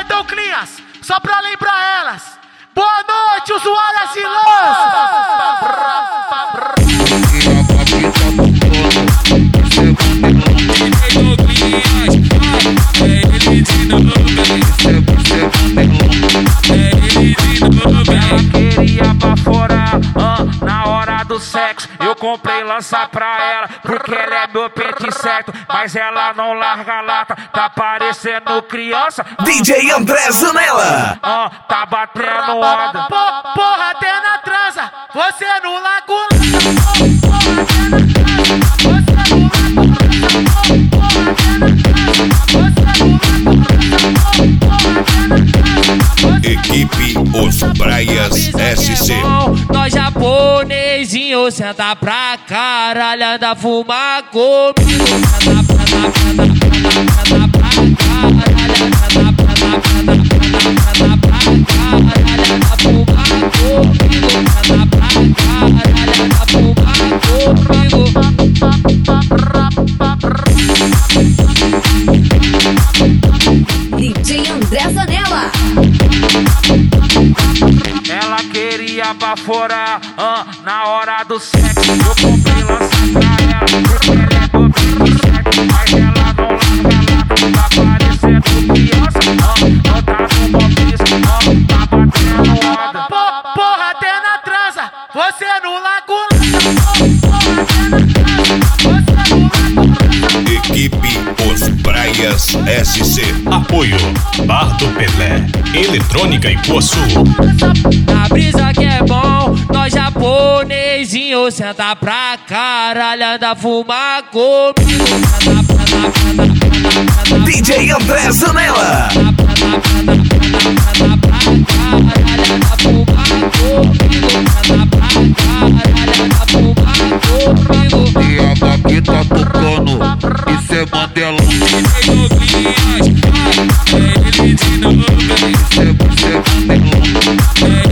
então, Clias, só pra lembrar elas. Boa noite, usuárias e Ela queria baforar na hora do sexo. Eu comprei lança pra ela, porque ela é meu pente certo. Mas ela não larga a lata, tá parecendo criança. DJ André Zanella. Tá batendo onda. porra, até na transa, você no lago. Equipe Os Praias SC. Nós japonesinho senta pra caralho, anda fumar comigo. Senta pra caralho, anda fumar comigo. Senta pra caralho, anda fumar comigo. DJ André Zanella. Ela queria baforar na hora do sexo. Eu comprei lança pra ela, porque ela é meu pente certo. Mas ela não larga a lata, tá parecendo criança. Não tá no mobisco, tá batendo onda. Porra, até na transa, você no lago. Equipe Os Praias SC. Apoio Bar do Pelé, Eletrônica em Poço. A brisa que é bom, nós japonesinho senta pra caralho, anda fumar comigo. DJ André Zanella. E a daqui tá tocando, isso é Mandela. Ele de novo, isso é Mandela.